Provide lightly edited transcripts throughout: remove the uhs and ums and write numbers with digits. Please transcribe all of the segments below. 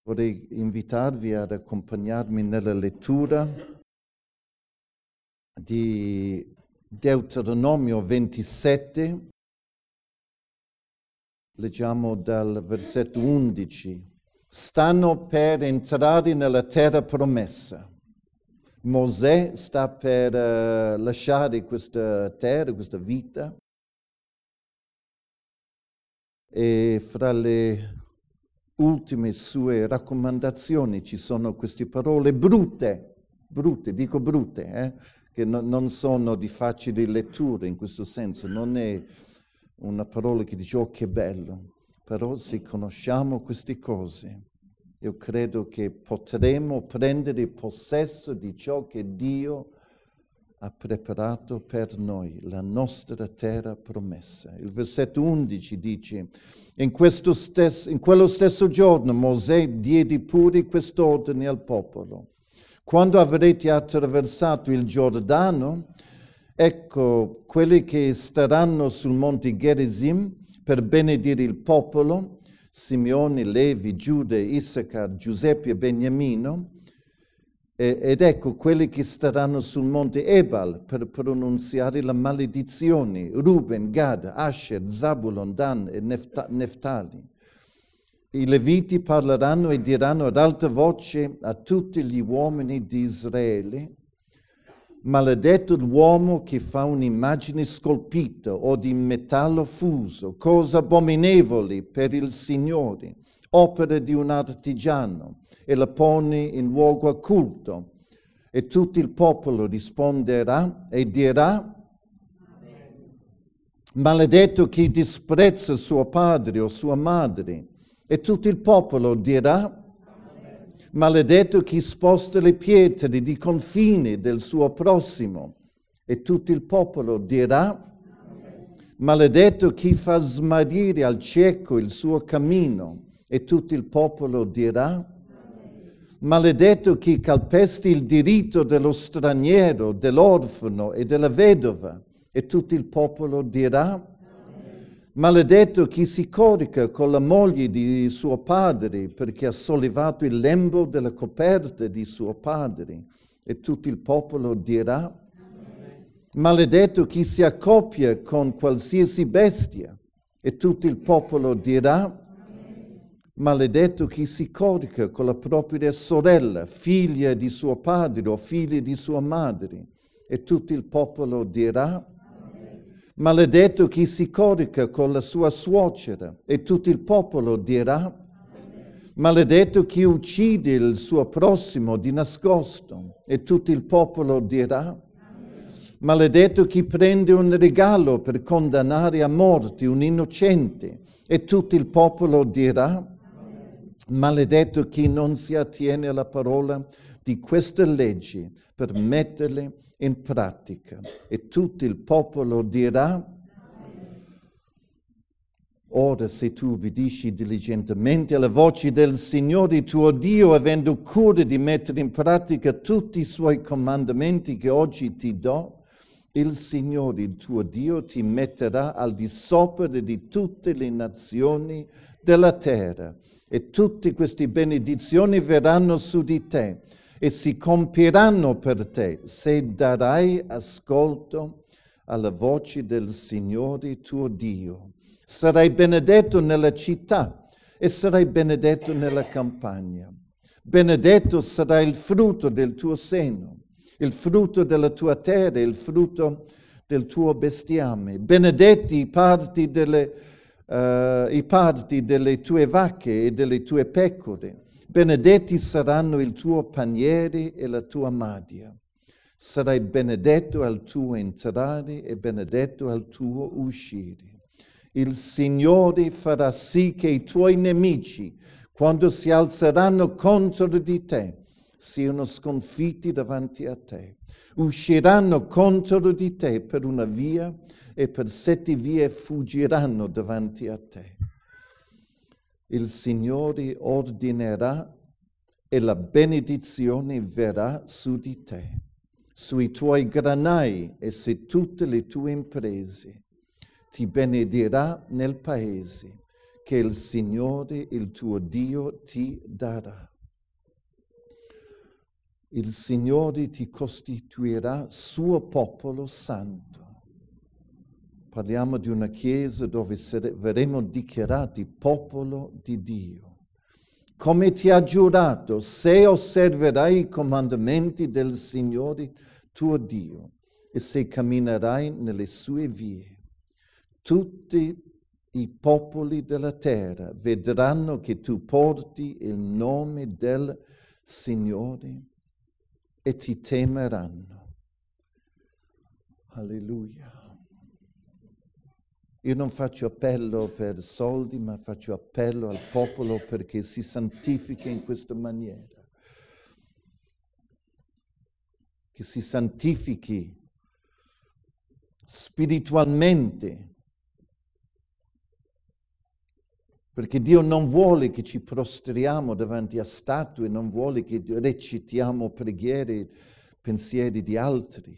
Vorrei invitarvi ad accompagnarmi nella lettura di Deuteronomio 27. Leggiamo dal versetto 11. Stanno per entrare nella terra promessa. Mosè sta per lasciare questa terra, questa vita, e fra le ultime sue raccomandazioni ci sono queste parole brutte, dico brutte, che non sono di facile lettura in questo senso, non è una parola che dice oh che bello, però se conosciamo queste cose, io credo che potremo prendere possesso di ciò che Dio ha preparato per noi, la nostra terra promessa. Il versetto 11 dice: in quello stesso giorno Mosè diede pure quest'ordine al popolo. Quando avrete attraversato il Giordano, ecco, quelli che staranno sul monte Gerizim per benedire il popolo, Simeone, Levi, Giuda, Issacar, Giuseppe e Beniamino, ed ecco quelli che staranno sul monte Ebal per pronunziare le maledizioni, Ruben, Gad, Asher, Zabulon, Dan e Neftali. I Leviti parleranno e diranno ad alta voce a tutti gli uomini di Israele: maledetto l'uomo che fa un'immagine scolpita o di metallo fuso, cose abominevoli per il Signore, opera di un artigiano, e la pone in luogo occulto. E tutto il popolo risponderà e dirà: maledetto chi disprezza suo padre o sua madre. E tutto il popolo dirà: maledetto chi sposta le pietre di confine del suo prossimo. E tutto il popolo dirà: maledetto chi fa smarrire al cieco il suo cammino. E tutto il popolo dirà: maledetto chi calpesta il diritto dello straniero, dell'orfano e della vedova. E tutto il popolo dirà: maledetto chi si corica con la moglie di suo padre, perché ha sollevato il lembo della coperta di suo padre. E tutto il popolo dirà: maledetto chi si accoppia con qualsiasi bestia. E tutto il popolo dirà: maledetto chi si corica con la propria sorella, figlia di suo padre o figlia di sua madre. E tutto il popolo dirà: maledetto chi si corica con la sua suocera. E tutto il popolo dirà: maledetto chi uccide il suo prossimo di nascosto. E tutto il popolo dirà: maledetto chi prende un regalo per condannare a morte un innocente. E tutto il popolo dirà: maledetto chi non si attiene alla parola di queste leggi per metterle in pratica. E tutto il popolo dirà: ora se tu ubbidisci diligentemente alla voce del Signore tuo Dio, avendo cura di mettere in pratica tutti i suoi comandamenti che oggi ti do, il Signore, il tuo Dio, ti metterà al di sopra di tutte le nazioni della terra, e tutte queste benedizioni verranno su di te e si compieranno per te se darai ascolto alla voce del Signore tuo Dio. Sarai benedetto nella città e sarai benedetto nella campagna. Benedetto sarà il frutto del tuo seno, il frutto della tua terra, il frutto del tuo bestiame. Benedetti i parti delle tue vacche e delle tue pecore. Benedetti saranno il tuo paniere e la tua madia. Sarai benedetto al tuo entrare e benedetto al tuo uscire. Il Signore farà sì che i tuoi nemici, quando si alzeranno contro di te, siano sconfitti davanti a te. Usciranno contro di te per una via e per 7 vie fuggiranno davanti a te. Il Signore ordinerà e la benedizione verrà su di te, sui tuoi granai e su tutte le tue imprese. Ti benedirà nel paese, che il Signore, il tuo Dio, ti darà. Il Signore ti costituirà suo popolo santo. Parliamo di una Chiesa dove verremo dichiarati popolo di Dio. Come ti ha giurato, se osserverai i comandamenti del Signore tuo Dio e se camminerai nelle sue vie, tutti i popoli della terra vedranno che tu porti il nome del Signore e ti temeranno. Alleluia. Io non faccio appello per soldi, ma faccio appello al popolo perché si santifichi in questa maniera. Che si santifichi spiritualmente. Perché Dio non vuole che ci prostriamo davanti a statue, non vuole che recitiamo preghiere, pensieri di altri.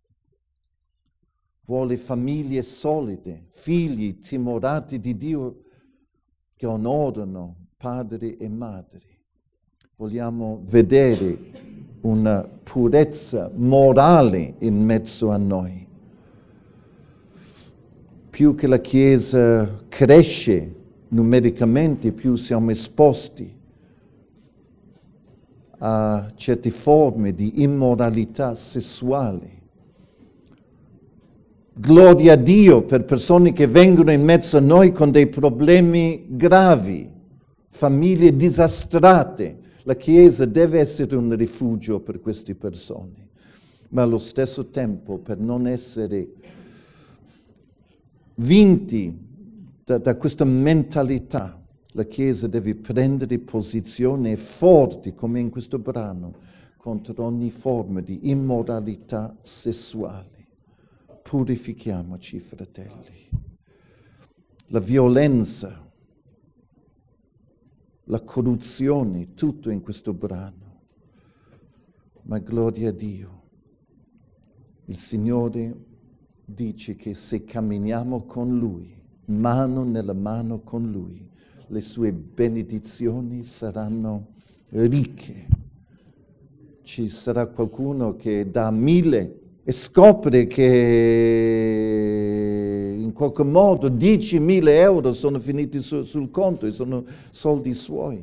Vuole famiglie solide, figli timorati di Dio che onorano padri e madri. Vogliamo vedere una purezza morale in mezzo a noi. Più che la Chiesa cresce numericamente, più siamo esposti a certe forme di immoralità sessuale. Gloria a Dio per persone che vengono in mezzo a noi con dei problemi gravi, famiglie disastrate. La Chiesa deve essere un rifugio per queste persone, ma allo stesso tempo, per non essere vinti da questa mentalità, la Chiesa deve prendere posizione forti, come in questo brano, contro ogni forma di immoralità sessuale. Purifichiamoci, fratelli. La violenza, la corruzione, tutto in questo brano. Ma gloria a Dio. Il Signore dice che se camminiamo con Lui, mano nella mano con Lui, le sue benedizioni saranno ricche. Ci sarà qualcuno che dà 1000 e scopre che in qualche modo 10.000 euro sono finiti sul conto e sono soldi suoi.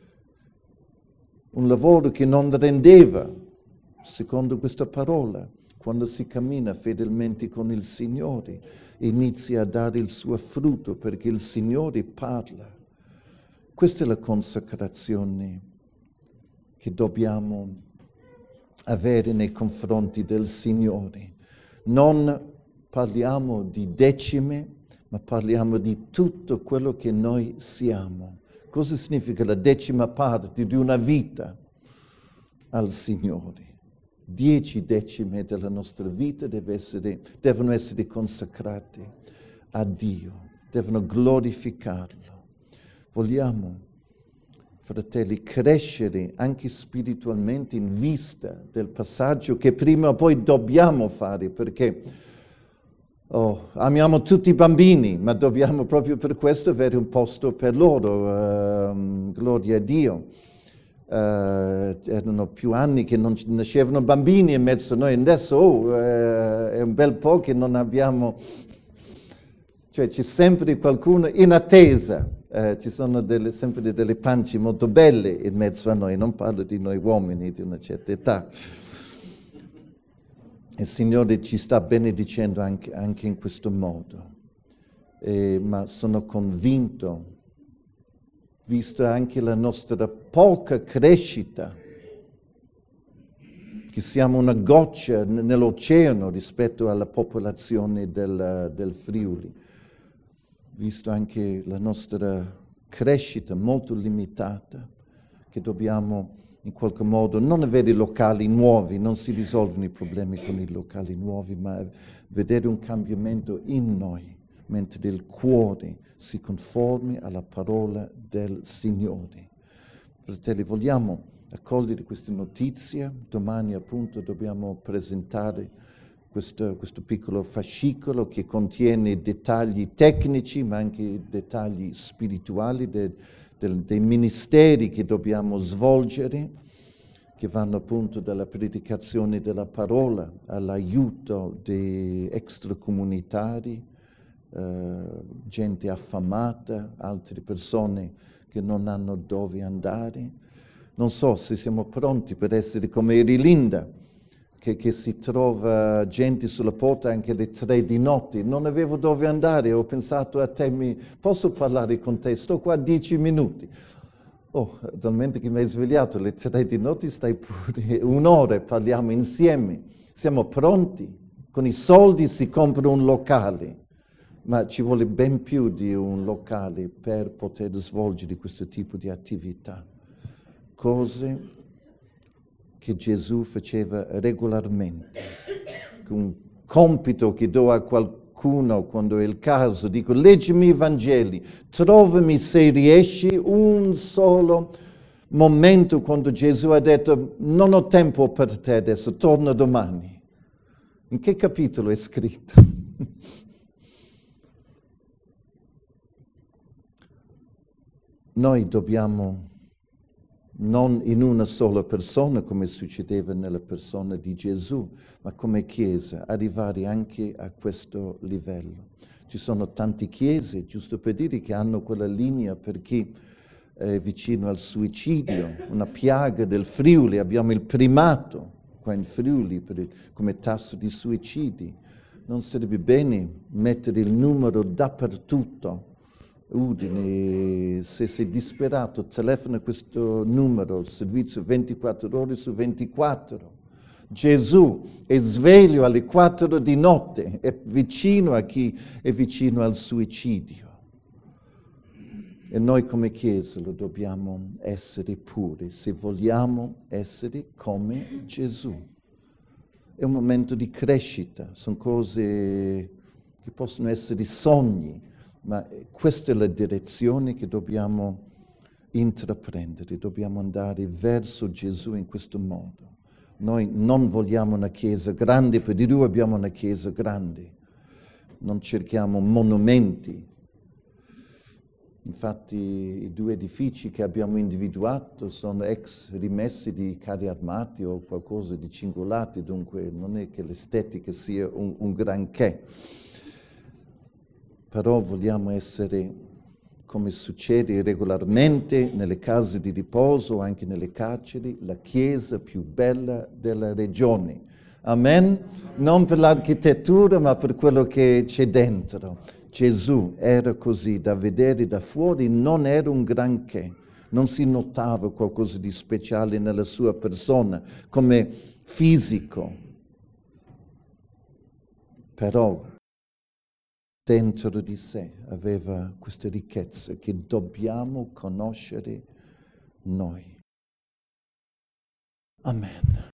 Un lavoro che non rendeva, secondo questa parola, quando si cammina fedelmente con il Signore, inizia a dare il suo frutto perché il Signore parla. Questa è la consacrazione che dobbiamo avere nei confronti del Signore. Non parliamo di decime, ma parliamo di tutto quello che noi siamo. Cosa significa la decima parte di una vita al Signore? 10 decime della nostra vita devono essere consacrate a Dio, devono glorificarlo. Vogliamo, fratelli, crescere anche spiritualmente in vista del passaggio che prima o poi dobbiamo fare, perché amiamo tutti i bambini, ma dobbiamo proprio per questo avere un posto per loro, gloria a Dio. Erano più anni che non nascevano bambini in mezzo a noi, adesso è un bel po' che non abbiamo, cioè c'è sempre qualcuno in attesa. Ci sono sempre delle pance molto belle in mezzo a noi, non parlo di noi uomini di una certa età. Il Signore ci sta benedicendo anche in questo modo, ma sono convinto, vista anche la nostra poca crescita, che siamo una goccia nell'oceano rispetto alla popolazione del Friuli, visto anche la nostra crescita molto limitata, che dobbiamo in qualche modo non avere locali nuovi, non si risolvono i problemi con i locali nuovi, ma vedere un cambiamento in noi, mentre il cuore si conformi alla parola del Signore. Fratelli, vogliamo accogliere queste notizie. Domani appunto dobbiamo presentare questo piccolo fascicolo che contiene dettagli tecnici, ma anche dettagli spirituali dei ministeri che dobbiamo svolgere, che vanno appunto dalla predicazione della parola all'aiuto dei extracomunitari, gente affamata, altre persone che non hanno dove andare. Non so se siamo pronti per essere come Linda, che si trova gente sulla porta anche alle 3 di notte. Non avevo dove andare, ho pensato a te, posso parlare con te? Sto qua 10 minuti. Oh, dal momento che mi hai svegliato alle 3 di notte stai pure un'ora e parliamo insieme. Siamo pronti. Con i soldi si compra un locale, ma ci vuole ben più di un locale per poter svolgere questo tipo di attività. Cose che Gesù faceva regolarmente. Un compito che do a qualcuno quando è il caso, dico leggimi i Vangeli, trovami se riesci un solo momento quando Gesù ha detto non ho tempo per te adesso, torna domani. In che capitolo è scritto? Noi dobbiamo, non in una sola persona come succedeva nella persona di Gesù, ma come Chiesa, arrivare anche a questo livello. Ci sono tante chiese, giusto per dire, che hanno quella linea per chi è vicino al suicidio, una piaga del Friuli, abbiamo il primato qua in Friuli come tasso di suicidi. Non sarebbe bene mettere il numero dappertutto. Udine, se sei disperato, telefona questo numero, il servizio 24 ore su 24. Gesù è sveglio alle 4 di notte, è vicino a chi è vicino al suicidio. E noi come Chiesa lo dobbiamo essere pure, se vogliamo essere come Gesù. È un momento di crescita, sono cose che possono essere sogni, ma questa è la direzione che dobbiamo intraprendere, dobbiamo andare verso Gesù in questo modo. Noi non vogliamo una chiesa grande, per di più abbiamo una chiesa grande, non cerchiamo monumenti. Infatti i 2 edifici che abbiamo individuato sono ex rimessi di carri armati o qualcosa di cingolati, dunque non è che l'estetica sia un granché. Però vogliamo essere, come succede regolarmente nelle case di riposo, anche nelle carceri, la chiesa più bella della regione. Amen? Non per l'architettura, ma per quello che c'è dentro. Gesù era così, da vedere da fuori non era un granché, non si notava qualcosa di speciale nella sua persona, come fisico. Però dentro di sé aveva questa ricchezza che dobbiamo conoscere noi. Amen.